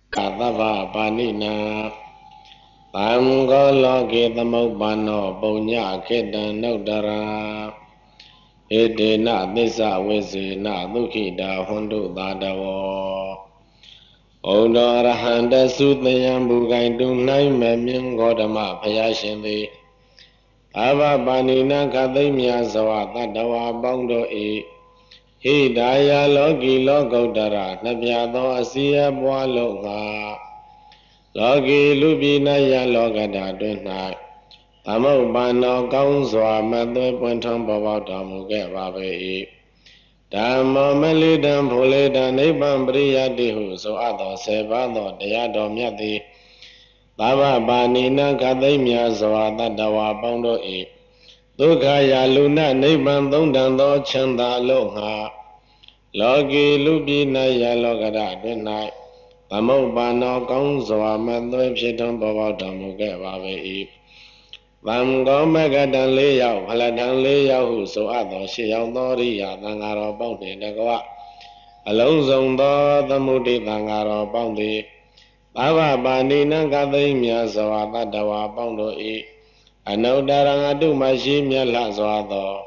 Tava Panina Tam Goloki Tamopano Punya Kitan Nodara Edena Disa Wisina Dukida Hondu Dadawo Odo Rahanda Sutayam Bugai Dunai Meming Godama Payashindi Ava Panina Kadimia Zawata Dawa Bondo E Hidaya Logi Logodara Nabiado Asia Boaloga Logi Lubina Ya Logada Dunai Tamo Bano Gaunzwa Madwe Puntam Babata Muge Babe Dhamma Melidam Puleda Nibbam Priya Dihu So Ado Sevado Deyado Myati Tava Banina Kadimia Zawata Dawa Bondo E Dukaya Luna Nibbam Dundando Chanda Loha Logi Lubina Ya Logada Dunai Tamo Bano Gaunzwa Madwe Pitam Babata Muge Babe Vam go Magadan Leo, Haladan Leo, so other she out Doria, Tangaro Bounty, Nagawa. Alonzo the Moody Tangaro Bounty. Baba Bandi Nangadimia, so Dawa Bondo E. I know that I do my shimia lazo.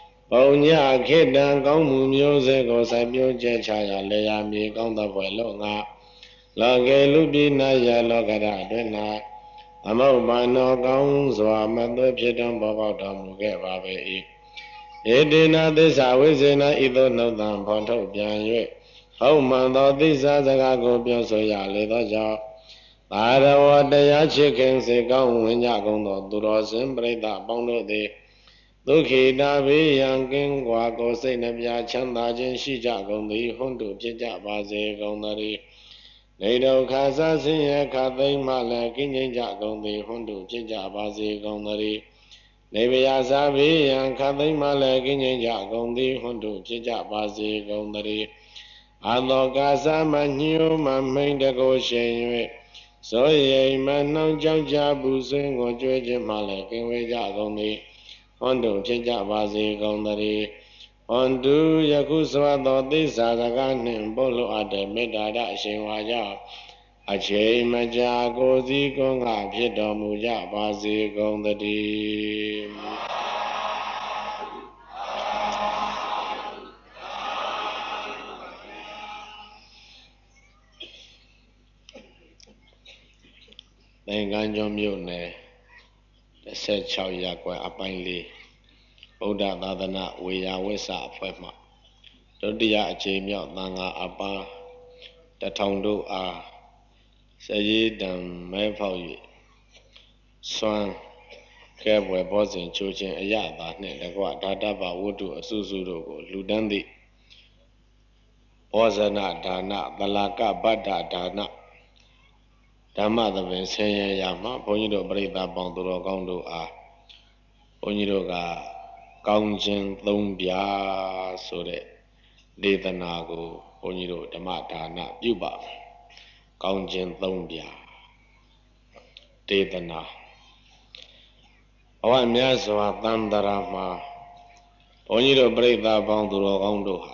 Bonya Kidan Gomu music or Sabio Jechaya, Lea me on the Velonga. Loge Lubina Ya Logada, Dena. Amo Bano Gong Zwa Mando Piedon Baba Muge Babe E. Edina this Awizina either no than Ponto Pian How Mando this Azagago Biosoya Little Jaw. Ada what they chicken say gone when Yagon Duros and Breda Bondo de Duki Davi Yankin Guago say Nabia Chanda Jin Shijagon the Hundu Pija Baze Gondari. Nedo Casa Siya Kathing Mala King Jagon the Hundu Pija Baze Gondari. Nebia Savi and Kathing Mala King Jagon the Hundu Pija Baze Gondari. Ado Casa Manu Mamin de Goshen. So ye man no Jaja Busing or George Mala King Jagon the Hundu Pija Baze Gondari. Ondu Yakuswa Dodi Sadagan Bolo Ade Medada Shinwaja Ache Maja Gozi Gonga Piedo Muja Bazi Gong the Dim Tenganjom Yune the said Chow Yakwa Apainli Oda Dadana Weya Wesa Fema Dodia Ache Myo Nanga Apa the Tondo A Sayi Dam Mayfau Swan Kebwe Bosin Chochin Ayada Netaqua Dadaba Wudu Asusudo Ludandi Ozana Dana Dalaka Bada Dana Dama the Vincent Yama Ponido Breda Bonduro Gondo A Ponidoga Gaunjin Lumbia Sore Dedanago Ponido Damatana Yuba Gaunjin Lumbia Dedana Awa Miaswa Dandarama Ponido Breda Bonduro Gondo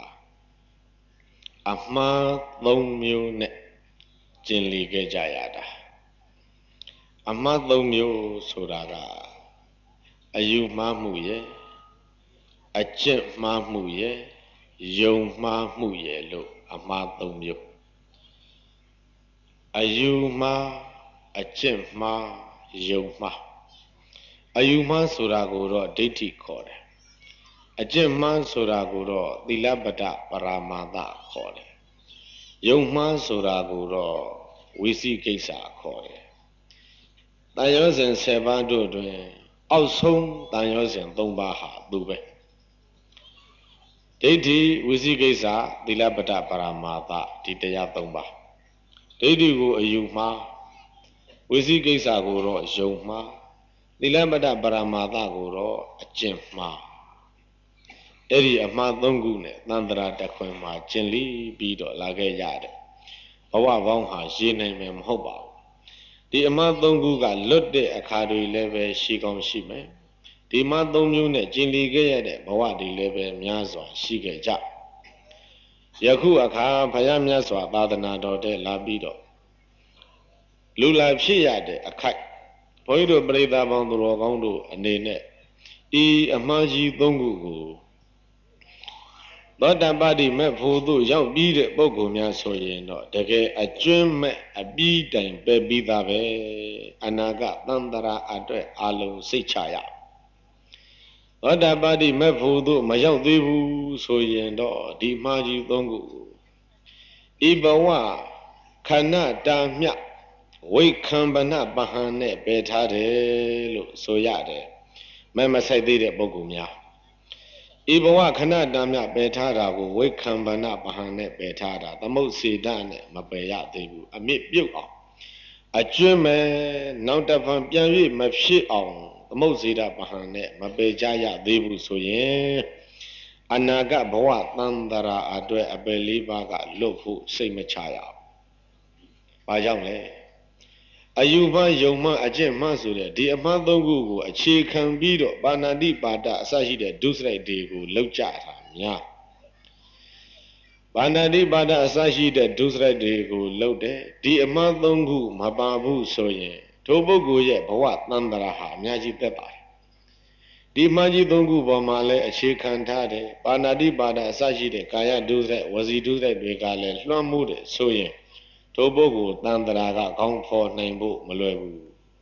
Ama Long Mune Jinli Gejayada Ama Long Mu Sodaga Ayu Mamuye A Chip Mamuye Yo Mamuye Lo Ama Long Mu Ayu Ma A Chip Ma Yo Ma Ayu Ma Sodagoro Diti Kore A Chip Ma Sodagoro Dilabada Paramada Kore Yoma Sodagoro Wisi Kesa Kore Tanyos and Sevado Dwayne Also Tanyos and Dombaha Dube Diti Wisi Kesa Dilabada Paramada Titaya Domba Diti go a Yuma Wisi Kesa Goro Yoma Dilabada Paramada Goro a Jimma Eri a Madongune Nandra Dakwema Gently Bido Lage Yade Awa Wangha Jine Mem Hoba The Amadongu got looked at a cardi level she gone she man. The Madongu Jinli Gayade Bawadi level Miazwa she get jack. Yaku Aka Payamyaswa Dadana Dote Labido. လူလာဖြစ်ရတဲ့အခိုက်ဘုန်းကြီးတို့ပရိသတ်ပေါင်းသူတော်ကောင်းတို့အနေနဲ့ဤအမှားကြီး၃ခုကိုသောတပတ္တိမဲ့ဖို့သို့ရောက်ပြီးတဲ့ပုဂ္ဂိုလ်များဆိုရင်တော့တကယ်အကျွမ်းမဲ့အပြီးတိုင်ပဲပြီးသားပဲအနာဂတ်သံတရာအတွက်အလုံးစိတ်ချရသောတပတ္တိမဲ့ဖို့သို့မရောက်သေးဘူးဆိုရင်တော့ဒီမှားကြီး၃ခုကိုဤဘဝခဏတာမြဝိခံပနပဟံနဲ့ပယ်ထားတယ်လို့ဆိုရတယ်မဲ့မဆိုင်သေးတဲ့ပုဂ္ဂိုလ်များဤဘဝခဏတာမြပယ်ထားတာကိုဝိခံပနပဟံနဲ့ပယ်ထားတာသမုတ်စေတနဲ့မပယ်ရသေးဘူးအမြင့်ပြုတ်အောင်အကျွမ်းမဲ့နောက်တစ်ဖန်ပြန်၍မဖြစ်အောင်သမုတ်စေတပဟံနဲ့မပယ်ကြရသေးဘူးဆိုရင်အနာဂတ်ဘဝသံတရာအတွက်အပယ်၄ပါးကလွတ်ဖို့စိတ်မချရဘူး။ဘာကြောင့်လဲအယူမှယုံမှအကျင့်မှဆိုတဲ့ဒီအမှား၃ခုကိုအခြေခံပြီးတော့ပါဏာတိပါဒအစရှိတဲ့ဒုစရိုက်တွေကိုလောက်ကြတာများပါဏာတိပါဒအစရှိတဲ့ဒုစရိုက်တွေကိုလောက်တယ်ဒီအမှား၃ခုမပါဘူးဆိုရင်ထိုပုဂ္ဂိုလ်ရဲ့ဘဝသံတရာဟာအများကြီးသက်ပါတယ်ဒီမှားကြီး၃ခုပေါ်မှာလည်းအခြေခံထားတယ်ပါဏာတိပါဒအစရှိတဲ့ကာယဒုစရိုက်ဝစီဒုစရိုက်တွေကလည်းလွှမ်းမိုးတယ်ဆိုရင်ထိုပုဂ္ဂိုလ်တန်တရာကခေါင်းဖော်နိုင်ဖို့မလွယ်ဘူး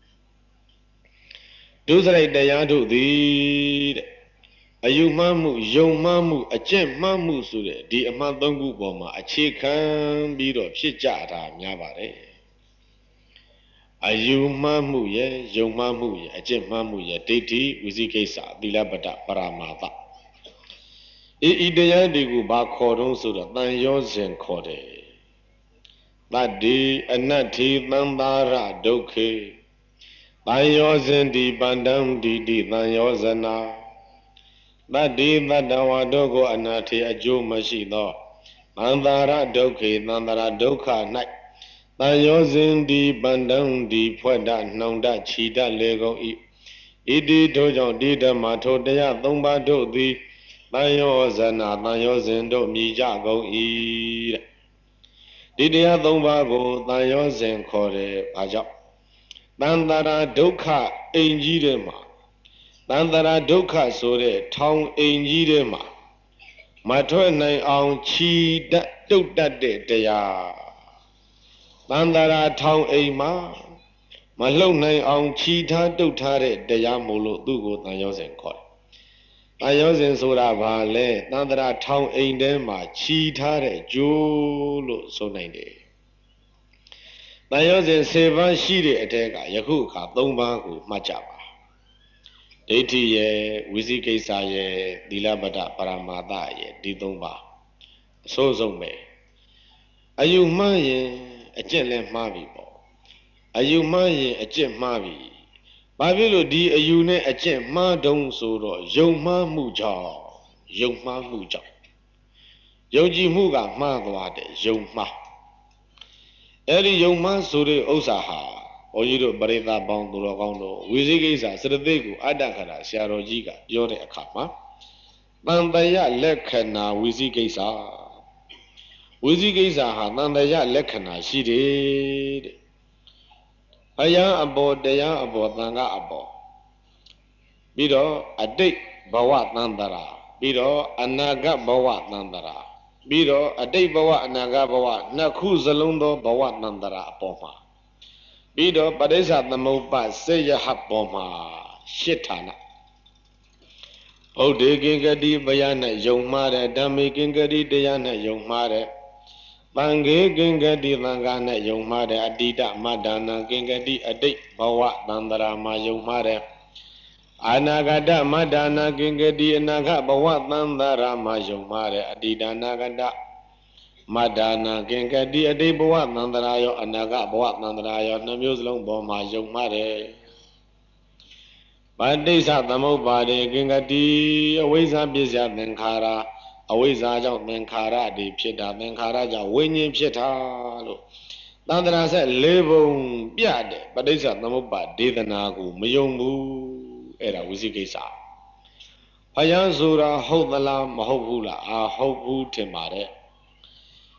ဒုစရိုက်တရားတို့သည်တဲ့အယူမှမှုယုံမှမှုအကျင့်မှမှုဆိုတဲ့ဒီအမှန်၃ခုပေါ်မှာအခြေခံပြီးတော့ဖြစ်ကြတာများပါတယ်အယူမှမှုရဲ့ယုံမှမှုရဲ့အကျင့်မှမှုရဲ့ဒိဋ္ဌိဝိသိကိစ္စသီလပတ္တပရမာသဤတရားတွေကိုဘာခေါ်တော့ဆိုတော့တန်ရောစဉ်ခေါ်တယ်တတ္တိအနတ္ထိသံသာရဒုက္ခေတန်ရောစဉ်တိပန္တံတိတိတန်ရောဇနာတတ္တိတတ္တဝါတို့ကိုအနာထေအကျိုးမရှိသောသံသာရဒုက္ခေသံသာရဒုက္ခ၌တန်ရောစဉ်တိပန္တံတိဖွက်တနှောင်တခြိတလေကုန်၏ဣတိတို့ကြောင့်ဒီဓမ္မထိုတရား၃ပါးတို့သည်တန်ရောဇနာတန်ရောစဉ်တို့မြည်ကြကုန်၏တဲ့ဒီတရား၃ပါးကိုတန်ရောစဉ်ခေါ်တယ်ဘာကြောင့်တန်တရာဒုက္ခအိမ်ကြီးထဲမှာတန်တရာဒုက္ခဆိုတဲ့ထောင်အိမ်ကြီးထဲမှာမထွက်နိုင်အောင်ခြီတက်တုတ်တတ်တဲ့တရားတန်တရာထောင်အိမ်မှာမလှုပ်နိုင်အောင်ခြီထားတုတ်ထားတဲ့တရားမို့လို့သူ့ကိုတန်ရောစဉ်ခေါ်တယ်တန်ရောစဉ်ဆိုတာဘာလဲတန်တရာထောင်အိမ်ထဲမှာခြီထားတဲ့ကျိုးလို့ဆိုနိုင်တယ်တန်ရောစဉ်10ပါးရှိတဲ့အထက်ကယခုအခါ3ပါးကိုမှတ်ကြပါဒိဋ္ဌိရဲ့ဝိသိကိစ္စရဲ့သီလပတ္တပရမာသရဲ့ဒီ3ပါးအစိုးဆုံးပဲအယူမှန်းရင်အကျင့်လည်းမှားပြီပေါ့အယူမှန်းရင်အကျင့်မှားပြီဘာဖြစ်လို့ဒီအယူနဲ့အကျင့်မှားတုံးဆိုတော့ယုံမှားမှုကြောင့်ယုံမှားမှုကြောင့်ယုံကြည်မှုကမှားသွားတယ်ယုံမှားအဲ့ဒီယုံမှားဆိုတဲ့ဥစ္စာဟာဘုန်းကြီးတို့ပရိသတ်ပေါင်းသူတော်ကောင်းတို့ဝိသိကိစ္စစရသိက်ကိုအတ္တခရာဆရာတော်ကြီးကပြောတဲ့အခါမှာတန်တယလက္ခဏာဝိသိကိစ္စဝိသိကိစ္စဟာတန်တယလက္ခဏာရှိတယ်တဲ့အယံအဘောတရားအဘောသံဃာအဘောပြီးတော့အတိတ်ဘဝသံတရာပြီးတော့အနာဂတ်ဘဝသံတရာပြီးတော့အတိတ်ဘဝအနာဂတ်ဘဝနှစ်ခုစလုံးသောဘဝသံတရာအပေါ်မှာပြီးတော့ပရိစ္ဆသမုပ္ပါစေယဟပေါ်မှာရှစ်ဌာနဗုဒ္ဓေကင်္ဂတိဘယနဲ့ယုံမှားတယ်ဓမ္မေကင်္ဂတိတရားနဲ့ယုံမှားတယ်သံဃေကင်္ဂတိသံဃာနဲ့ယုံမှားတယ်အတိတမတ္တနာကင်္ဂတိအတိတ်ဘဝသံတရာမှာယုံမှားတယ်အနာဂတမတ္တနာကင်္ဂတိအနာဂတ်ဘဝသံတရာမှာယုံမှားတယ်အတိတနာဂတမတ္တနာကင်္ဂတိအတိတ်ဘဝသံတရာရောအနာဂတ်ဘဝသံတရာရောနှမျိုးစလုံးပေါ်မှာယုံမှားတယ်ပဋိစ္စသမုပ္ပါဒေကင်္ဂတိအဝိဇ္ဇာပစ္စယသင်္ခါရအဝိဇ္ဇာကြောင့်သင်္ခါရတွေဖြစ်တာသင်္ခါရကြောင့်ဝိညာဉ်ဖြစ်တာလို့သန္တရာဆက်၄ပုံပြတဲ့ပဋိစ္စသမုပ္ပါဒေသနာကိုမယုံဘူးအဲ့ဒါဝိသိကိစ္စဘုရားဆိုတာဟုတ်သလားမဟုတ်ဘူးလားဟုတ်ဘူးထင်ပါတယ်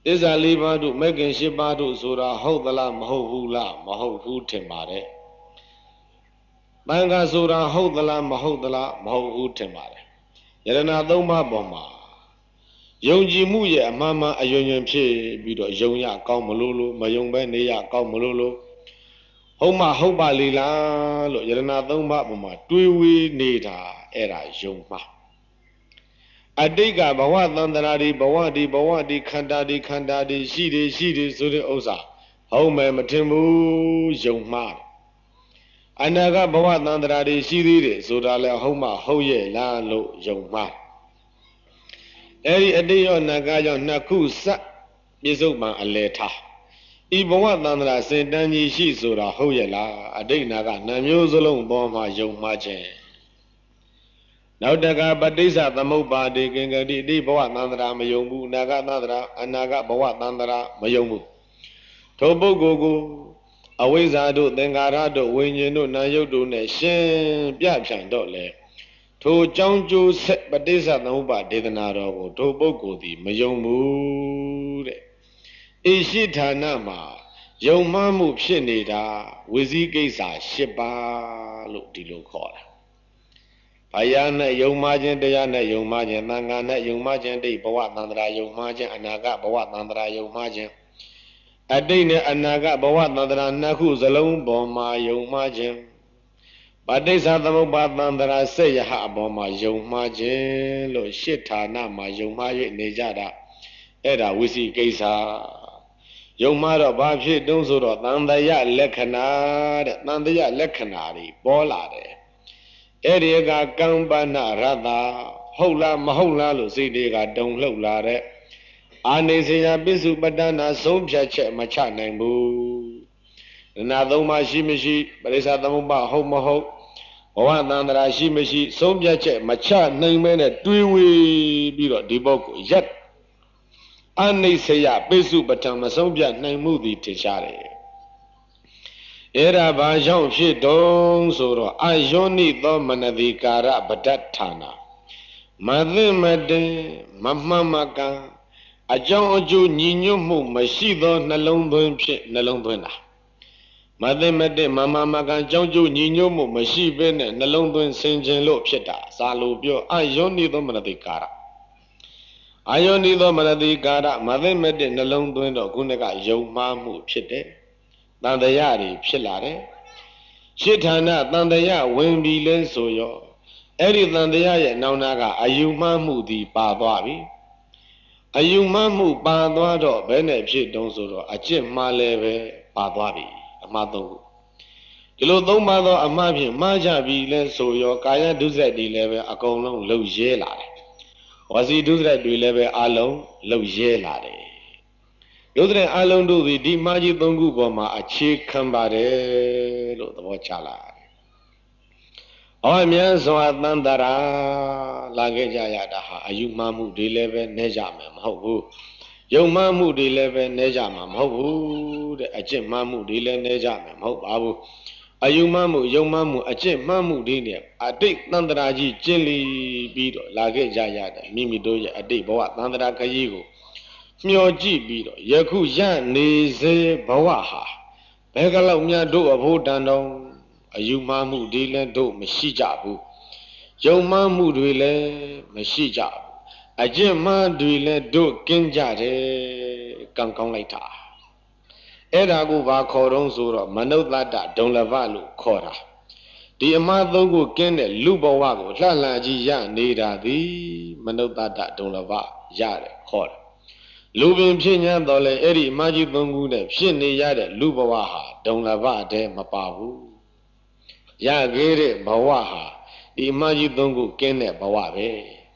စ္စာလေးပါးတို့မဂ္ဂင်၈ပါးတို့ဆိုတာဟုတ်သလားမဟုတ်ဘူးလားမဟုတ်ဘူးထင်ပါတယ်သံဃာဆိုတာဟုတ်သလားမဟုတ်သလားမဟုတ်ဘူးထင်ပါတယ်ယရဏသုံးပါးပေါ်မှာယုံကြည်မှုရဲ့အမှန်မှန်အယွင်ယွင်ဖြစ်ပြီးတော့ယုံရကောင်းမလို့လို့မယုံပဲနေရကောင်းမလို့လို့ဟုတ်မှဟုတ်ပါလေလားလို့ယရဏသုံးပါးပေါ်မှာတွေးဝေးနေတာအဲ့ဒါယုံမှာအတိတ်ကဘဝသန္တရာဒီဘဝဒီခန္ဓာဒီရှိတယ်ဆိုတဲ့ဥစ္စာဟုတ်မယ်မထင်ဘူးယုံမှားအနာဂတ်ဘဝသန္တရာဒီရှိသေးတယ်ဆိုတာလဲဟုတ်မှဟုတ်ရဲ့လားလို့ယုံမှားအဲ့ဒီအတိတ်ရောအနာဂတ်ရောနှစ်ခုစပြစ္ဆုတ်ပံအလဲထားဤဘဝသန္တရာစင်တန်းကြီးရှိဆိုတာဟုတ်ရဲ့လားအတိတ်နာကနှမျိုးစလုံးပေါ်မှာယုံမှားခြင်းနောက်တကပဋိစ္စသမုပ္ပါဒေကင်္ဂတိတိဘဝသန္တရာမယုံဘူးအနာဂတ်သန္တရာအနာဂတ်ဘဝသန္တရာမယုံဘူးထိုပုဂ္ဂိုလ်ကိုအဝိဇ္ဇာတို့သင်္ခါရတို့ဝိညာဉ်တို့နာယုတ်တို့နဲ့ရှင်းပြဖြန့်တော့လေထိုကြောင်းကျိုးဆက်ပဋိစ္စသမုပ္ပါဒေသနာတော်ကိုထိုပုဂ္ဂိုလ်သည်မယုံဘူးတဲ့ဣရှိဌာနမှာယုံမှမှုဖြစ်နေတာဝိဇိကိစ္စ၈ပါးလို့ဒီလိုခေါ်တာဘယနဲ့ယုံမှခြင်းတရားနဲ့ယုံမှခြင်းသံဃာနဲ့ယုံမှခြင်းတိဘဝသန္တရာယုံမှခြင်းအနာဂတ်ဘဝသန္တရာယုံမှခြင်းအတိတ်နဲ့အနာဂတ်ဘဝသန္တရာနှစ်ခုစလုံးပေါ်မှာယုံမှခြင်းပဋိစ္စသမုပ္ပါသန္တရာဆက်ရဟအပေါ်မှာယုံမှခြင်းလို့ရှစ်ဌာနမှာယုံမှ၍နေကြတာအဲ့ဒါဝိသိကိစ္စယုံမှတော့ဘာဖြစ်တုံးဆိုတော့သံတယလက္ခဏာတဲ့သံတယလက္ခဏာတွေပေါ်လာတယ်အဲ့ဒီကကံပဏရတ္တဟုတ်လားမဟုတ်လားလို့စိတ်တွေကတုံလှုပ်လာတဲ့အာနေစရာပစ္စုပတ္တနာဆုံးဖြတ်ချက်မချနိုင်ဘူးနာသုံးပါရှိမရှိပရိစ္ဆသမုပ္ပါဟုတ်မဟုတ်ဘဝသန္တရာရှိမရှိဆုံးဖြတ်ချက်မချနိုင်မဲနဲ့တွေးဝေးပြီးတော့ဒီပုဂ္ဂိုလ်ရက်အာနေစရာပစ္စုပတ္တမဆုံးဖြတ်နိုင်မှုသည်ထင်ရှားတယ်အဲ့ဒါဘာကြောင့်ဖြစ်တုံးဆိုတော့အယောနိသောမနတိကာရပဋ္ဌဌာနာမသိမတင်မမှန်မကန်အကြောင်းအကျိုးညီညွတ်မှုမရှိသောနှလုံးသွင်းဖြစ်နှလုံးသွင်းတာမသိမတင်မမှန်မကန်အကြောင်းအကျိုးညီညွတ်မှုမရှိဘဲနဲ့နှလုံးသွင်းဆင်ခြင်လို့ဖြစ်တာစာလိုပြောအယောနိသောမနတိကာရအယောနိသောမနတိကာရမသိမတင်နှလုံးသွင်းတော့ခုနကယုံမှားမှုဖြစ်တယ်တန်တရားတွေဖြစ်လာတယ်ရှစ်ဌာနတန်တရားဝင်ပြီလဲဆိုရောအဲ့ဒီတန်တရားရဲ့နောင်နာကအယူမှန်းမှုဒီပါသွားပြီအယူမှန်းမှုပါသွားတော့ဘယ်နဲ့ဖြစ်တုံးဆိုတော့အကျင့်မှားလဲပဲပါသွားပြီအမှားသုံးခုဒီလိုသုံးပါသောအမှားဖြင့်မှားကြပြီလဲဆိုရောကာယဒုစရိုက်တွေလည်းပဲအကုန်လုံးလှုပ်ရဲလာတယ်ဝစီဒုစရိုက်တွေလည်းပဲအလုံးလှုပ်ရဲလာတယ်ဒုစရိုက်အလုံးတို့သည်ဒီမှားကြီးသုံးခုပေါ်မှာအခြေခံပါတယ်လို့သဘောချလာတယ်။အော်မြတ်စွာသန္တရာလာခဲ့ကြရတာဟာအယူမှားမှုတွေလည်းပဲနေကြမယ်မဟုတ်ဘူး။ယုံမှားမှုတွေလည်းပဲနေကြမှာမဟုတ်ဘူးတဲ့အကျင့်မှားမှုတွေလည်းနေကြမယ်မဟုတ်ပါဘူး။အယူမှားမှုယုံမှားမှုအကျင့်မှားမှုတွေနဲ့အတိတ်သန္တရာကြီးကျင့်လီပြီးတော့လာခဲ့ကြရတဲ့မိမိတို့ရဲ့အတိတ်ဘဝသန္တရာခရီးကိုမျောကြည့်ပြီးတော့ယခုရနေစေဘဝဟာဘယ်ကလောက်များတို့အဖို့တန်တော်အယူမှားမှုတွေလည်းတို့မရှိကြဘူးယုံမှားမှုတွေလည်းမရှိကြဘူးအကျင့်မှားတွေလည်းတို့ကင်းကြတယ်ကံကောင်းလိုက်တာအဲ့ဒါကိုဘာခေါ်တော့ဆိုတော့မနုဿတ္တဒုံလဘလို့ခေါ်တာဒီအမှားသုံးခုကင်းတဲ့လူဘဝကိုလှလှကြီးရနေတာသည်မနုဿတ္တဒုံလဘရတယ်ခေါ်တယ်လူပင်ဖြစ်ညာတော့လေအဲ့ဒီအမကြီးသုံးခုနဲ့ဖြစ်နေရတဲ့လူဘဝဟာဒုံလဘတည်းမပါဘူးရခဲ့တဲ့ဘဝဟာဒီအမကြီးသုံးခုကင်းတဲ့ဘဝပဲ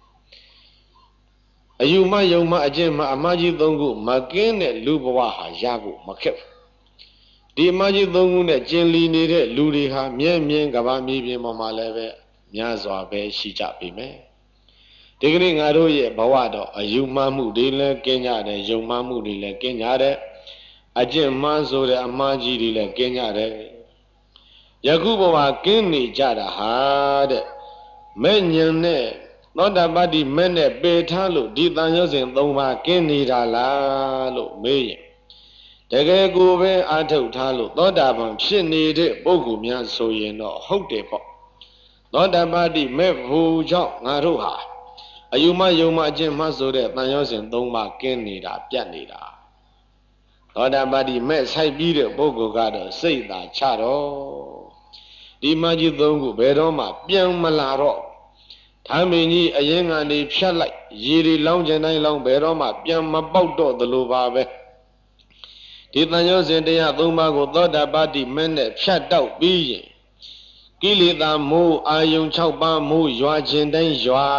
အယူမယုံမအကျင့်မအမကြီးသုံးခုမကင်းတဲ့လူဘဝဟာရဖို့မခက်ဘူးဒီအမကြီးသုံးခုနဲ့ကျင်လီနေတဲ့လူတွေဟာမြဲမြဲကဘာမြေပြင်ပေါ်မှာလည်းပဲများစွာပဲရှိကြပြီမယ်ဒီကနေ့ငါတို့ရဲ့ဘဝတော့အယူမှားမှုတွေလည်းကင်းကြတယ်ယုံမှားမှုတွေလည်းကင်းကြတယ်အကျင့်မှားဆိုတဲ့အမှားကြီးတွေလည်းကင်းကြတယ်ယခုဘဝကင်းနေကြတာဟာတဲ့မဲ့ညံနဲ့သောတာပတ္တိမဲ့နဲ့ပေထားလို့ဒီတန်ရုပ်စဉ်၃ပါးကင်းနေတာလားလို့မေးရင်တကယ်ကိုပဲအာထုတ်ထားလို့သောတာပန်ဖြစ်နေတဲ့ပုဂ္ဂိုလ်များဆိုရင်တော့ဟုတ်တယ်ပေါ့သောတာပတ္တိမဲ့ဖို့ကြောင့်ငါတို့ဟာအယူမယုံမအကျင့်မှဆိုတဲ့တန်ရုပ်စဉ်၃ပါးကင်းနေတာပြတ်နေတာသောတာပတ္တိမဲ့ဆိုင်ပြီးတဲ့ပုဂ္ဂိုလ်ကတော့စိတ်သာချတော့ဒီမကြီး၃ခုဘယ်တော့မှပြန်မလာတော့ဓမ္မင်းကြီးအရင်ကနေဖြတ်လိုက်ရေတွေလောင်းကျင်တိုင်းလောင်းဘယ်တော့မှပြန်မပေါက်တော့သလိုပါပဲဒီတန်ရုပ်စဉ်တရား၃ပါးကိုသောတာပတ္တိမဲ့နဲ့ဖြတ်တောက်ပြီးရင်ကိလေသာမိုးအာယုံ6ပါးမိုးရွာခြင်းတိုင်းရွာ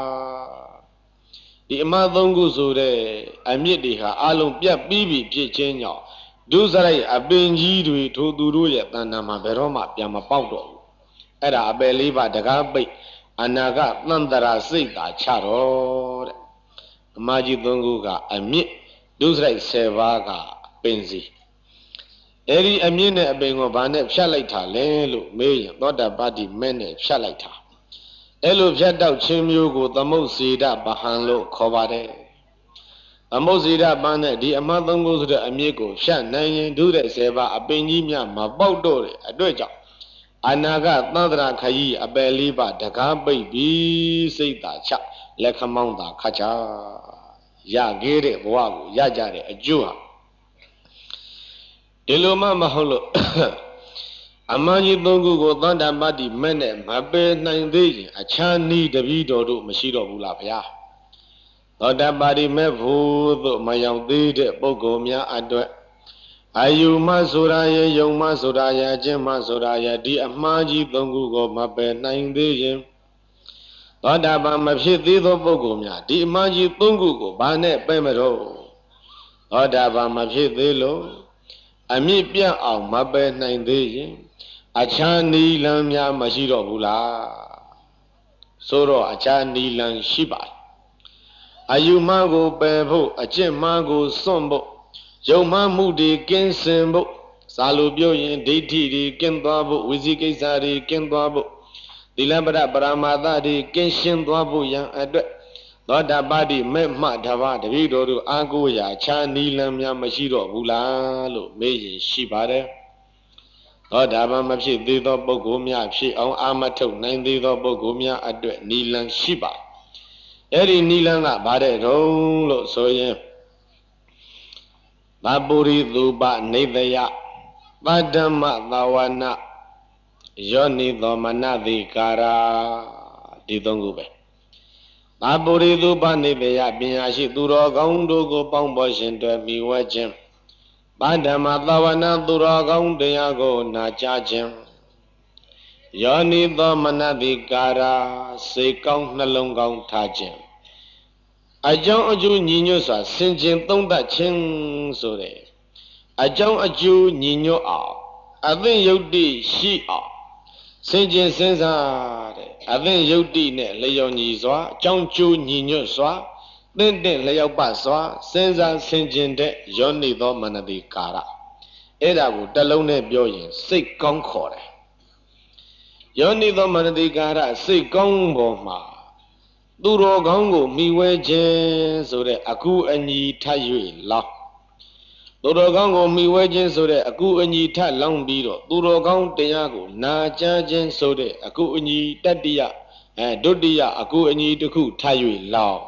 ဒီအမ၃ခုဆိုတဲ့အမြင့်တွေဟာအလုံးပြတ်ပြီးပြီဖြစ်ခြင်းကြောင့်ဒုစရိုက်အပင်ကြီးတွေထိုသူတို့ရဲ့တဏ္ဍာမှာဘယ်တော့မှပြန်မပေါက်တော့ဘူးအဲ့ဒါအပယ်၄ပါးတကားပိတ်အနာကသန္တရာစိတ်သာချတော့တဲ့အမကြီး၃ခုကအမြင့်ဒုစရိုက်10ပါးကပင်စီအဲ့ဒီအမြင့်နဲ့အပင်ကိုဘာနဲ့ဖြတ်လိုက်တာလဲလို့မေးရင်သောတာပတ္တိမဲ့နဲ့ဖြတ်လိုက်တာအဲ့လိုဖြတ်တောက်ခြင်းမျိုးကိုသမုတ်စေတပဟံလို့ခေါ်ပါတယ်သမုတ်စေတပန်းနဲ့ဒီအမတ်၃ခုဆိုတဲ့အမြင့်ကိုဖြတ်နိုင်ရင်ဒုတဲ့10ပါးအပင်ကြီးများမပေါက်တော့တဲ့အတွက်ကြောင့်အနာဂတ်သန္တရာခရီးအပယ်၄ပါးတကားပိတ်ပြီးစိတ်သာချလက်ခမောင်းသာခချရခဲ့တဲ့ဘဝကိုရကြတဲ့အကျိုးဟာဒီလိုမှမဟုတ်လို့အမှန်ကြီး၃ခုကိုသောတာပတ္တိမဲ့နဲ့မပယ်နိုင်သေးရင်အခြားနည်းတပည့်တော်တို့မရှိတော့ဘူးလားဗျာသောတာပတ္တိမဲ့ဖို့သို့မရောက်သေးတဲ့ပုဂ္ဂိုလ်များအတွက်အာယုမဆိုတာရဲ့ယုံမဆိုတာရဲ့အကျင့်မဆိုတာရဲ့ဒီအမှားကြီး၃ခုကိုမပယ်နိုင်သေးရင်သောတာပန်မဖြစ်သေးသောပုဂ္ဂိုလ်များဒီအမှားကြီး၃ခုကိုဘာနဲ့ပယ်မတော့သောတာပန်မဖြစ်သေးလို့အမြင့်ပြတ်အောင်မပယ်နိုင်သေးရင်အခြားနီလန်းများမရှိတော့ဘူးလားဆိုတော့အခြားနီလန်းရှိပါတယ်အယူမကိုပယ်ဖို့အကျင့်မကိုစွန့်ဖို့ယုံမှမှုတွေကင်းစင်ဖို့စာလိုပြောရင်ဒိဋ္ဌိတွေကင်းသွားဖို့ဝိသိကိစ္စတွေကင်းသွားဖို့သီလပဒပရမာသတွေကင်းရှင်းသွားဖို့ရန်အတွက်သောတာပတ္တိမဲ့မှတပါးတပည့်တော်တို့အာကိုရာခြားနီလန်းများမရှိတော့ဘူးလားလို့မေးရင်ရှိပါတယ်သောတာပန်မဖြစ်သေးသောပုဂ္ဂိုလ်များဖြစ်အောင်အာမထုတ်နိုင်သေးသောပုဂ္ဂိုလ်များအတွက်နီလန်းရှိပါအဲ့ဒီနီလန်းကဘာတဲ့တုံးလို့ဆိုရင်သပုရိသုပနေတယသတ္တမသဝနာယောနိသောမနတိကာရာဒီ၃ခုပဲသပုရိသုပနေတယပညာရှိသူတော်ကောင်းတို့ကိုပေါင်းပေါ်ရှင်တွယ်မိဝဲခြင်းဗဒ္ဓမသဝနာသူတော်ကောင်းတရားကိုနာကြားခြင်းယောနိသောမနတိကာရာစိတ်ကောင်းနှလုံးကောင်းထားခြင်းအကြောင်းအကျိုးညီညွတ်စွာဆင်ခြင်သုံးသပ်ခြင်းဆိုတဲ့အကြောင်းအကျိုးညီညွတ်အောင်အသင့်ယုတ်တိရှိအောင်ဆင်ခြင်စဉ်းစားတဲ့အသင့်ယုတ်တိနဲ့လျော်ညီစွာအကြောင်းကျိုးညီညွတ်စွာသင့်တဲ့လျောက်ပတ်စွာစဉ်းစားဆင်ခြင်တဲ့ယောနိသောမနတိကာရအဲ့ဒါကိုတစ်လုံးနဲ့ပြောရင်စိတ်ကောင်းခေါ်တယ်ယောနိသောမနတိကာရစိတ်ကောင်းပေါ်မှာသူတော်ကောင်းကိုမိဝဲခြင်းဆိုတဲ့အကူအညီထပ်၍လောင်းသူတော်ကောင်းကိုမိဝဲခြင်းဆိုတဲ့အကူအညီထပ်လောင်းပြီးတော့သူတော်ကောင်းတရားကိုနာကြားခြင်းဆိုတဲ့အကူအညီတတိယဒုတိယအကူအညီတစ်ခုထပ်၍လောင်း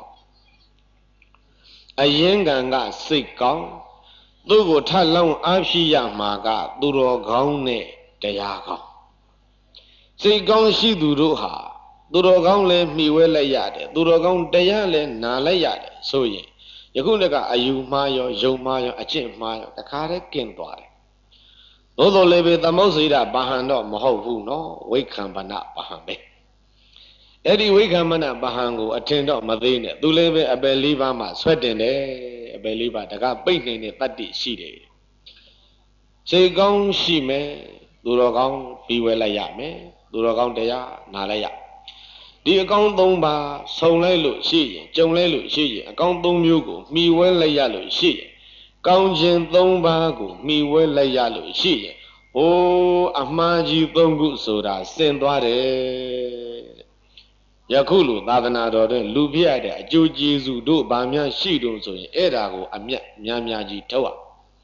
အရင်ကံကစိတ်ကောင်းသူ့ကိုထပ်လောင်းအားဖြည့်ရမှာကသူတော်ကောင်းနဲ့တရားကောင်းစိတ်ကောင်းရှိသူတို့ဟာသူတော်ကောင်းလည်းမှီဝဲလိုက်ရတယ်သူတော်ကောင်းတရားလည်းနာလိုက်ရတယ်ဆိုရင်ယခုတကအယူမှားရောယုံမှားရောအကျင့်မှားရောတခါတည်းကင်းသွားတယ်သို့တော်လည်းပဲသမုတ်စေတပဟံတော့မဟုတ်ဘူးနော်ဝိခံပနပဟံပဲအဲ့ဒီဝိခံပနပဟံကိုအထင်တော့မသေးနဲ့သူလည်းပဲအပယ်၄ပါးမှာဆွဲတင်တယ်အပယ်၄ပါးတကပိတ်နေတဲ့တတ္တိရှိတယ်စိတ်ကောင်းရှိမယ်သူတော်ကောင်းပြီးဝဲလိုက်ရမယ်သူတော်ကောင်းတရားနာလိုက်ရဒီအကောင်း၃ပါးဆုံလိုက်လို့ရှိရင်ကြုံလိုက်လို့ရှိရင်အကောင်း၃မျိုးကိုမှီဝဲလိုက်ရလို့ရှိရင်ကောင်းခြင်း၃ပါးကိုမှီဝဲလိုက်ရလို့ရှိရင်ဟိုးအမှားကြီး၃ခုဆိုတာစင်သွားတယ်ယ Yakulu Tadana Doden, Lubia, Joji Zudo, Bamia, Shido, so Edago, Amyamyaji Toa.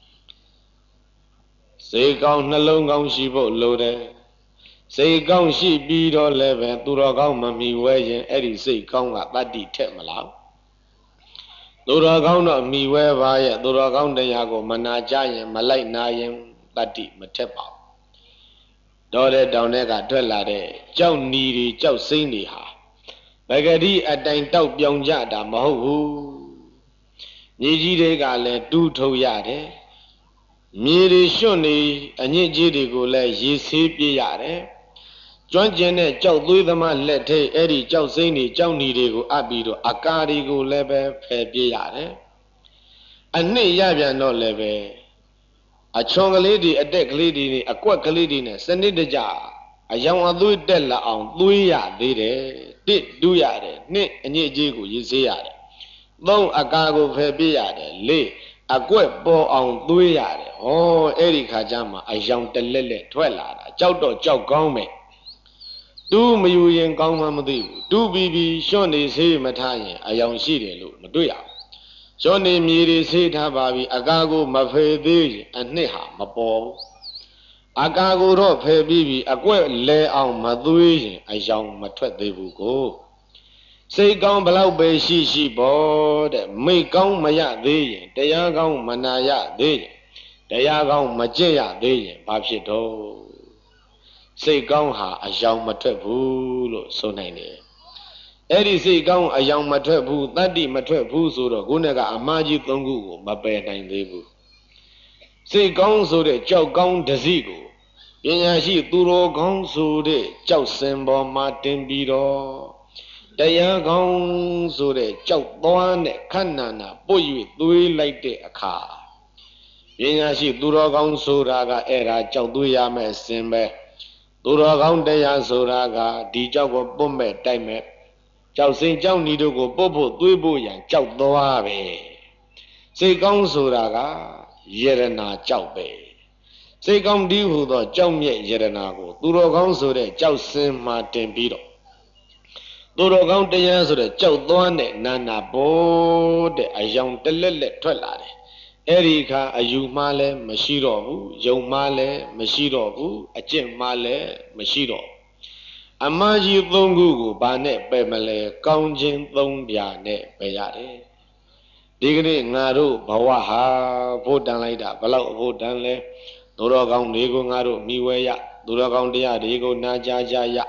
Say Gong Nalong Gong Shibo Lode. Say Gong Shi Bido Leven, Duragong Mami Wayan, Eddie say Gong at that detemala. Duragong of me where via Duragong de Yago, Manajayan, Malay Nayan, that deep Matepa. Dode down there got Dwellade, Joe Needy, Joe Sini Ha. Bagadi at Dine Tau Byong Jada, Mahu. Niji de Gale, do to Yade. Miri Shuni, and Niji go let ye see Yade. John Janet, Joe Luthama, let Eddie, Joe Sini, Joe Needy go Abido, Akari go lebe, Pebiyade. And Ne Yabia no lebe. A chong lady, a deck lady, a quack lady, send it the jar. A young Adu Della on Luia did do yade, Nick and ye jigo, you see yade. Long a cargo fabi yade, lay a quack ball on Luia. Oh, Erika Jama, a young Telele, Twella, Chowdo Chow Gome. Do me you in Gomamadu, do be shown is he Matayan, a young city, Maduya. Johnny Miri said Hababi, Agago, Mafe, and Neha, Mapo. Agago rope, baby, a quail lay on Madui, a young Matwet de Bugo. Say gone below bay she board, make gone Maya de, the Yagon Manaya de, the Yagon Majaya de, Papito. Say gone ha, a young Matwet bull, so name. Eddie say gone a young Matrebu, that de Matrebu so the Gunaga Amaji Tongu, Mabe Nine Debu. Say gone so the Chow gone the Zigo. Yashi Turo gone so the Chow Sembo Martin Bido. The young gone so the Chow Doan Kanana, boy, do it like the a car. Yashi Turo gone so raga era Chow Duyame Simbe. Turo gone the Yasoraga, Dijago Bombe Time. Chow Saint Chow Nido go Bobo, Duibo, and Chow Doabe. Say Gong Suraga, Yerena Chow Bay. Say Gong Dihu, the Chow Ye Yerenago, Duro Gong Sure, Chow Sim Martin Bido. Duro Gong de Yansure, Chow Doane, Nana Bo, a young Telele Twelade. Erika, a Yumale, Mashiro, Yomale, Mashiro, a Jim Male, Mashiro. Amaji Longu, Bane, Bemele, Conjin Longiane, Bayade. Dignity Naru, Bawaha, Vodan Lida, Balau Vodanle, Duragon Digo Naru, Miwaya, Duragon dia, Digo Najaya.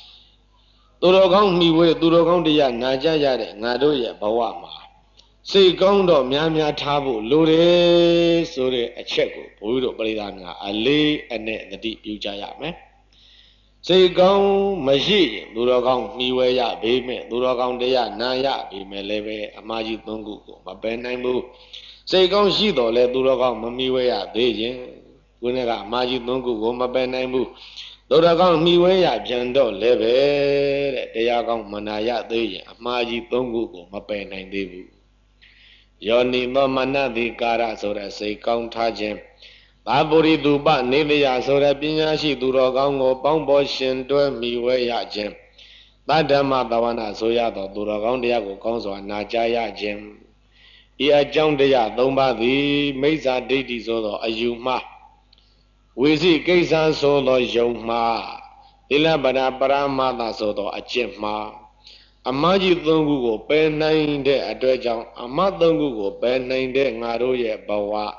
Duragon Miwe, Duragon dia, Najaya, Nadoya, Bawama. Say Gondo, Miamia Tabu, Lure, Sure, a checo, Pudo Balidana, a lay and net the deep Ujaya, man. Say gong maji, Duragong Miwaya, Bime, Duragong dea, Naya, Bime leve, Amaji Tungu, Mabenaimu. Say gong Shido, let Duragong Mamiwaya, Beijing, Winega, Maji Tungu, Mabenaimu. Duragong Miwaya, Jando, leve, Deagong Manaya, Beijing, Amaji Tungu, Mabenain Debu. Yoni no manadi gara, so that say gong tajim. Baburi Duba, Nilia, so that Binashi Duragongo, Bombo Shin, do me way at Jim. Badama Dawana, Soyado, Duragondiago, Conso, and Najaya Jim. Ia John Dea, Domba, the Mesa Didi Solo, a Yuma. We see Kaysan Solo, Yoma. Ilabana Paramada Soto, a Chimma. A Maji Dungu, Ben 9 de Adrejang, a Matungu, Ben 9 de Naroye, Bawa.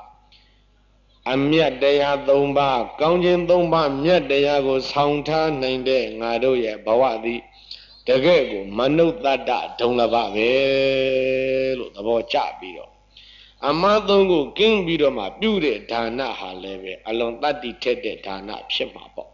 Amyat Dea Domba, Ganjin Domba, Myat Deago, Soundta, 9 de Naroye, Bawadi, Tegego, Manu Dada, Tonava, the boy Chapido. A Matungu, King Bidoma, Beauty, Tana, Haleve, along that detected Tana, Shimapo.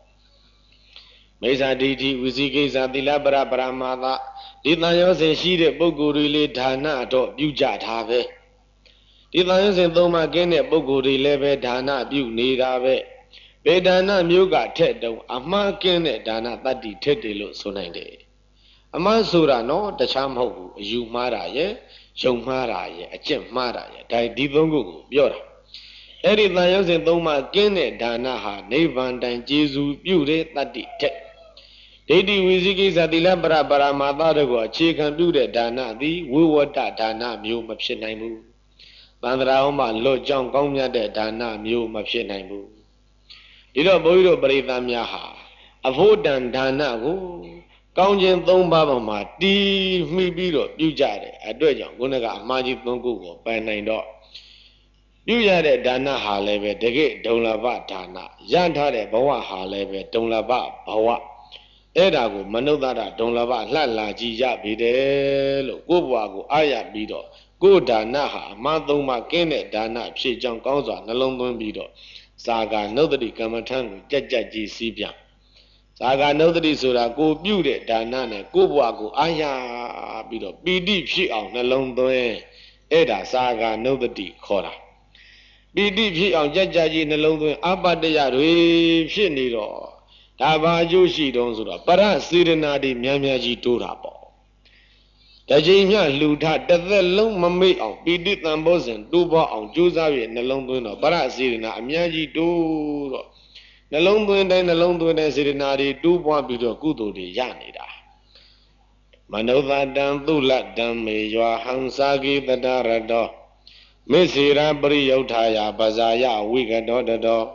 Mesa Diti, Wizikis, and the Labra Bramada. Did not you say she the Boguri Dana to Bujat have? Did not you say Doma Gene Boguri leve Dana Bu need have? Bedana Muga Tedo, a markin Dana that detected look so 9 day. A Mansura no, the Chamho, you Mara ye, Jom Mara ye, a Jim Mara ye, die Dibongo, Biora. Eddie Lions and Doma Gene Dana ha, Nevan Dan Jesu, beauty that detect. Deity Wizikisa Dilabra Paramata Chi can do the Dana, the Wuwata Dana, Mu Mapshinaimu. Bandraoma, Lord John Gomya de Dana, Mu Mapshinaimu. Dido Boido Baritam Yaha. Avodan Dana, Kaunjan Thombabama, D. Mibiro, Ujade, a dojan, Gunaga, Magic Bungu, by 9 dog. Ujade Dana Haleve, the gate, Donlava Dana, Yantade, Bawa Haleve, Donlava, Bawa. Edago, Manodara, Donlava, Lala, Jija, Bide, Gobuago, Aya Bido, Go Danaha, Madoma, Kene, Dana, Chijan Gonza, Nalondon Bido, Saga, Nobody, Kamatan, Jaji, Sibian. Saga, Nobody, Sura, go beauty, Dana, Gobuago, Aya Bido, Bidi, she on Nalondon, Eda, Saga, Nobody, Kora. Bidi, she on Jaji, Nalondon, Abadea, Shinido. Taba Joshi don't so para Sirenadi Miamiaji Turapo. Tajimia Luta, the long mummy of Bidit and Bosen, Duba on Jusavi and the London, para Sirena, Miaji Duro. The London and the London and Sirenadi, Duba Bido Kudo de Yanida. Manova Dan Dula Dan me your Hansagi the Darado. Missira Briotaya, Bazaya, Wiga Dodo.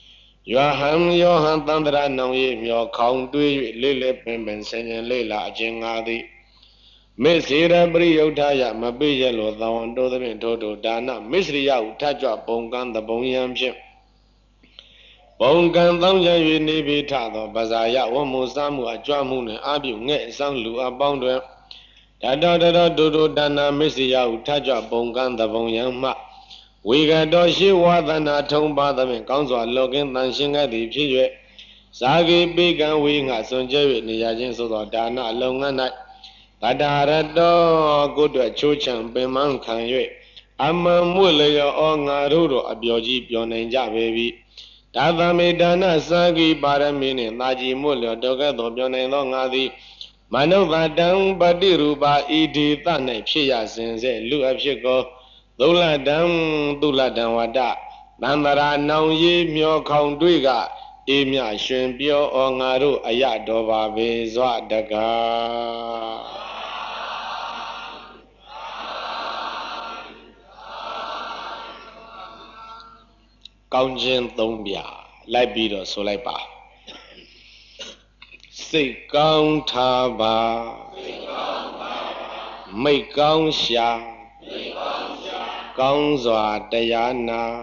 Yohan Tandra no your count to Lily Pimpen Senior Lila Jingadi. Missira Briotaya, Mabija Lothawan Dothan Toto Dana, Misria, Taja, Bongan the Bonyam ship. Bongan Thanja Nibi Tado, Bazaya, Womosamu, a Jamun, Abu, Net, San Lu, a Bounder. Dada Dodo Dana, Misria, Taja, Bongan the Bonyam. We got Doshi Wadana Tomba the Council Logan Dancing at the Pie. Sagi big and wing at Son Jerry Niyajin so Dana long and night. Tadara do go to a church and Beman can you. I'm a mulay on a rudo of your jeep, your ninja baby. Tava me Dana Sagi Baramini, Naji Mulio, Doga, Dobion long adi. Manova down Badiruba, Edi, Thane, Chia, Sense, Lu of Chico. Dula dam wada. Nandara now ye mio count dwiga. Emia shembio ongaru ayadova bezwa daga. Kaunjin Thombia, Libido Solepa. Say Kaun Taba, Make Kaun Sha. Công dọa Dayana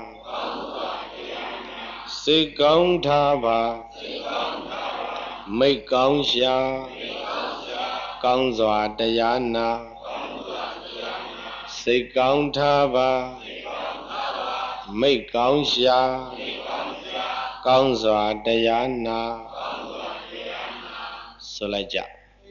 Sĩ công tha bà Mấy công xa Công dọa Dayana Sĩ công tha bà Mấy công xa Công dọa Dayana Số lại chạm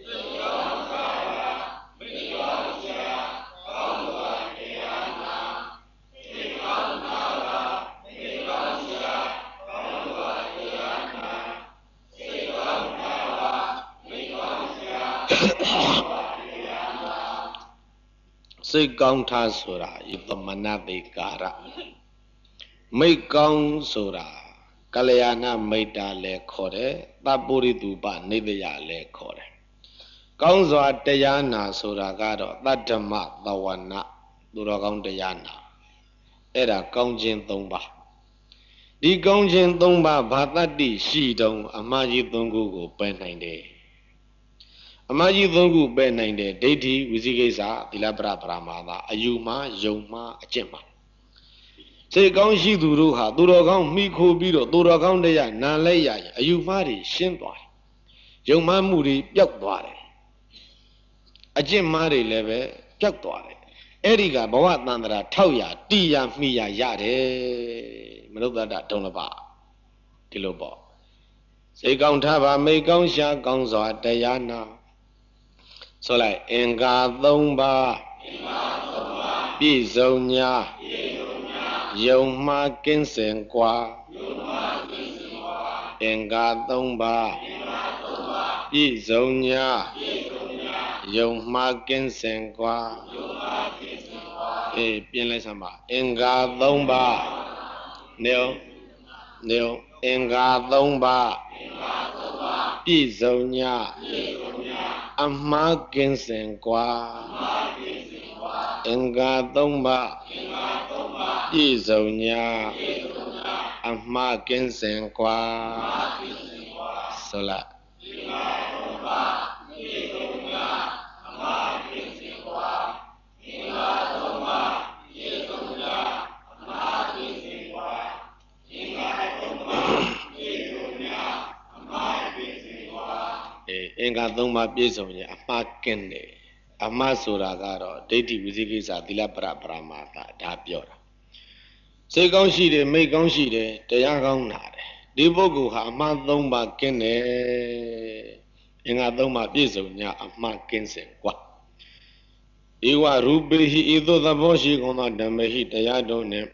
Sĩ công tha sura Yutamana Kara Mấy công sura Kalyana Maida le khore Tapuri Duba Nidya le khore Công dọa Dayana sura Garo Tadama Tawana Dura công Dayana Era công jin Tomba Đi công jin Tomba Bhatati Shi Dong Amaji Tongu Go Pen 90 Amaji Tongu Ben 90 Deity Wizikesa Dilabra Pramada Ayuma Yoma Achema Say Gong Shi Duruha Duragong Miko Bido Duragong Dea Nalaya Ayumari Shintwa Yoma Muri Yakdware Ajimari Leve Yakdware Eriga Bawatandra Tauya Tia Mia Yare Meloda Tonaba Tilobo Say Gong Taba May Gong Sha Gong Zoa Dayana So like Enga Thomba Bizonya Yoma Kinsen Qua Enga Thomba Bizonya Yoma Kinsen Qua Bien like Samba Enga Thomba Neo Enga Thomba ပြည့်စုံ냐အမှားကင်းစင်กว่าအင်္ဂါ၃ပါးပြည့်စုံ냐အမှားကင်းစင်กว่าဆိုလိုက်အင်္ဂါ၃ပါးပြည့်စုံရင်အမှားကင်းတယ်အမှားဆိုတာကတော့ဒိဋ္ဌိဝိသိကိစ္စသီလပရပရမာသဒါပြောတာစိတ်ကောင်းရှိတယ်မိတ်ကောင်းရှိတယ်တရားကောင်းနာတယ်ဒီပုဂ္ဂိုလ်ဟာအမှား၃ပါးကင်းတယ်အင်္ဂါ၃ပါးပြည့်စုံ냐အမှားကင်းစင်กว่าဧဝရူပိဟိဤသို့သဘောရှိကုန်သောဓမ္မဟိတရားတော်နှင့်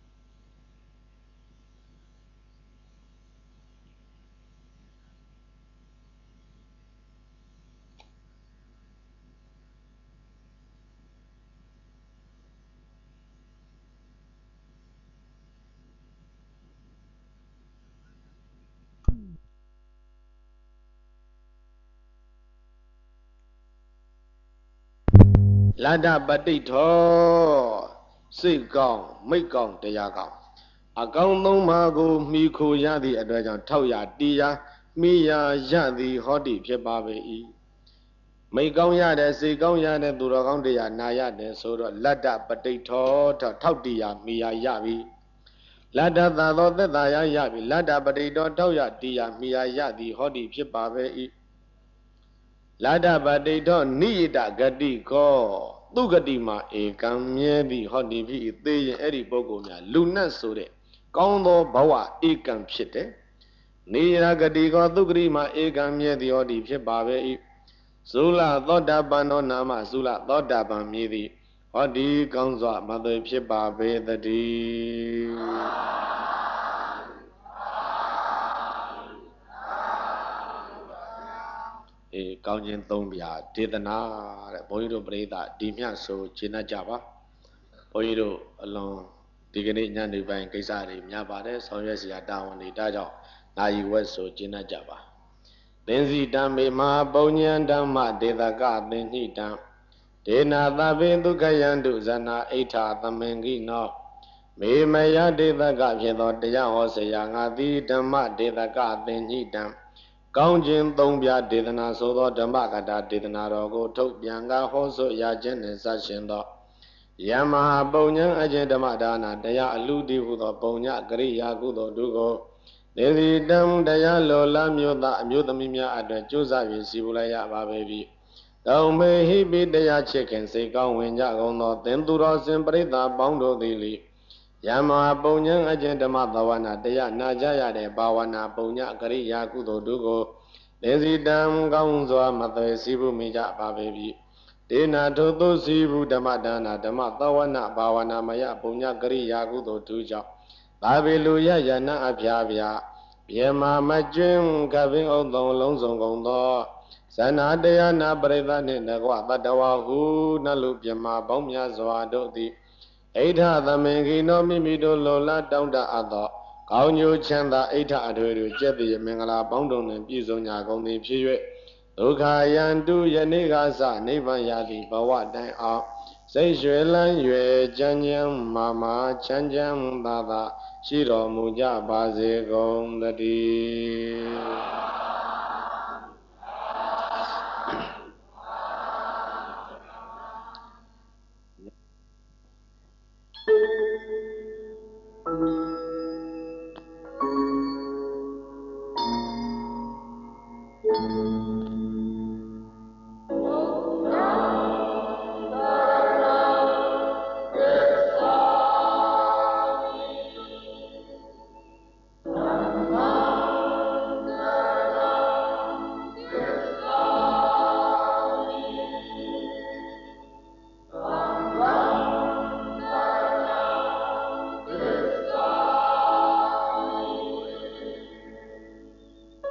လတ္တပဋိထောစိတ်ကောင်းမိတ်ကောင်းတရားကောင်းအကောင်းသုံးပါးကိုမိခိုရသည့်အတွက်ကြောင့်ထောက်ရတရားမိယာရသည်ဟောတိဖြစ်ပါပေ၏မိတ်ကောင်းရတဲ့စိတ်ကောင်းရတဲ့သူတော်ကောင်းတရားနာရတယ်ဆိုတော့လတ္တပဋိထောထောက်တရားမိယာရပြီလတ္တသာသောသက်သာရပြီလတ္တပဋိထောထောက်ရတရားမိယာရသည်ဟောတိဖြစ်ပါပေ၏လတ္တပဋိထောနိယတဂတိကောသူဂတိမှာဧကံမြဲသည်ဟောတိဖြစ်၏သေရင်အဲ့ဒီပုဂ္ဂိုလ်များလူနတ်ဆိုတဲ့ကောင်းသောဘဝဧကံဖြစ်တယ်နေရဂတိကောသူဂတိမှာဧကံမြဲသည်ဟောတိဖြစ်ပါပဲ၏သုလသောတာပန်သောနာမသုလသောတာပန်မြည်သည်ဟောဒီကောင်းစွာမသွေဖြစ်ပါပေတည်းကောင်းခြင်း၃ပြာဒေသနာတဲ့ဘုန်းကြီးတို့ပရိသတ်ဒီမြတ်ဆိုရှင်းတတ်ကြပါဘုန်းကြီးတို့အလွန်ဒီကနေ့ညနေပိုင်းကိစ္စတွေများပါတယ်ဆောင်ရွက်စရာတာဝန်တွေဒါကြောင့်နာယီဝက်ဆိုရှင်းတတ်ကြပါသင်္စီတံမေမဟာပုံညံဓမ္မဒေသကသင်္ညိတံဒေနာသဗ္ဗေဒုက္ခယန္တုဇနာအိဋ္ဌသမင်္ဂိနောမေမယဒေသကဖြစ်သောတရားဟောစရာငါသည်ဓမ္မဒေသကသင်္ညိတံကောင်းခြင်း၃ပြားဒေသနာဆိုသောဓမ္မကတာဒေသနာတော်ကိုထုတ်ပြန်ကဟောဆိုရခြင်းနှင့်စရှင်သောယမဟာပုံညံအကျင့်ဓမ္မဒါနတရားအလူတည်ဟုသောပုံညကရိယာကုသိုလ်တို့ကိုသေစီတံတရားလောလမျိုးသားအမျိုးသမီးများအတွက်ကြိုးစား၍စီပူလိုက်ရပါပေပြီတောင်မေဟိပိတရားချစ်ခင်စိတ်ကောင်းဝင်ကြကုန်သောသင်သူတော်စင်ပရိသတ်ပေါင်းတို့သည်လေယမဟာပုံညံအကျင့်ဓမ္မသဝနာတရားနာကြရတဲ့ဘာဝနာပုံညကရိယာကုသိုလ်တို့ကိုသေစီတံကောင်းစွာမသွေစီပူမိကြပါပေပြီဒေနာထိုသို့စီပူဓမ္မဒါနဓမ္မသဝနာဘာဝနာမယပုံညကရိယာကုသိုလ်တို့ကြောင့်သာဝေလူယယနာအဖျားဖျားပြေမာမကျွင်းကပင်ဥသုံလုံးစုံကုန်သောဇဏတရားနာပရိသတ်နှင့်တကွတတဝဟုနလုပြမပေါင်းများစွာတို့သည်အိဋ္ဌသမင်္ဂိနောမိမိတို့လောလတောင်းတအပ်သောကောင်းကျိုးချမ်းသာအိဋ္ဌအထွေတို့ကျက်သည်မင်္ဂလာပေါင်းတို့နှင့်ပြည့်စုံကြကုန်သည်ဖြစ်၍ဒုက္ခယန္တုယနေ့ကစနိဗ္ဗာန်ရသည့်ဘဝတိုင်အောင်စိတ်ရွှေလန်းရွယ်ချမ်းချမ်းမာချမ်းချမ်းသာသာရှိတော်မူကြပါစေကုန်သတည်း